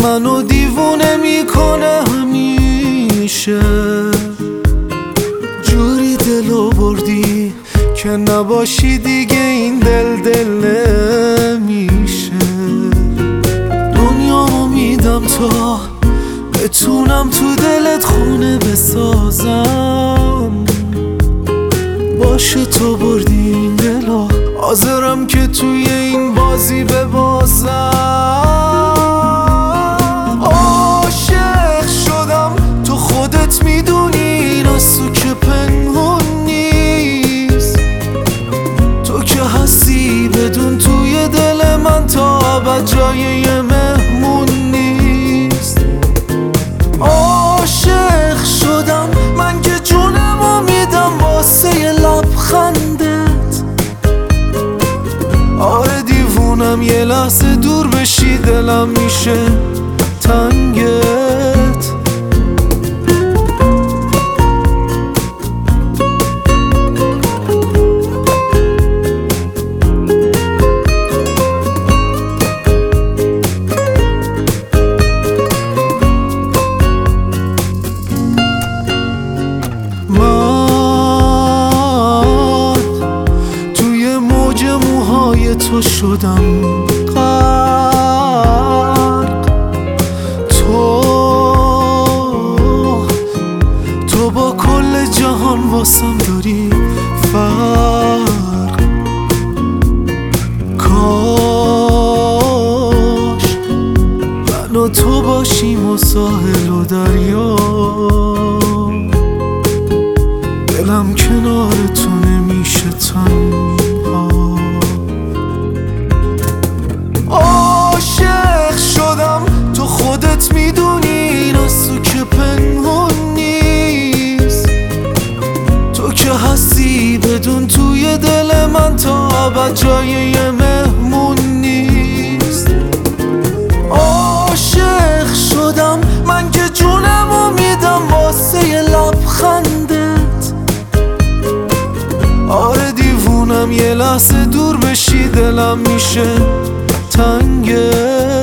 منو دیوونه میکنه همیشه. جوری دلو بردی که نباشی دیگه این دل نمیشه. دنیامو میدم تا بتونم تو دلت خونه بسازم. باشه تو بردی این دلو، حاضرم که توی این بازی ببازم. عاشق شدم تو خودت میدونی، این از تو که پنهون نیست. تو که هستی بدون توی دل من تا ابد جای یه مهمون نیست. عاشق شدم من که جونمو میدم واسه یه لبخندت. آره دیوونم یه لحظه دور بشی دلم میشه تنگت. تو شدم غرق، تو با کل جهان واسم داری فرق. کاش من و تو باشیم و ساحل و دریا، دلم کنار تو نمیشه تنها. عاشق شدم تو خودت میدونی، این از تو که پنهون نیست. تو که هستی بدون توی دل من تا ابد جای یه مهمون نیست. عاشق شدم من که جونمو میدم واسه یه لبخندت. آره دیوونم یه لحظه دور بشی دلم میشه تنگه.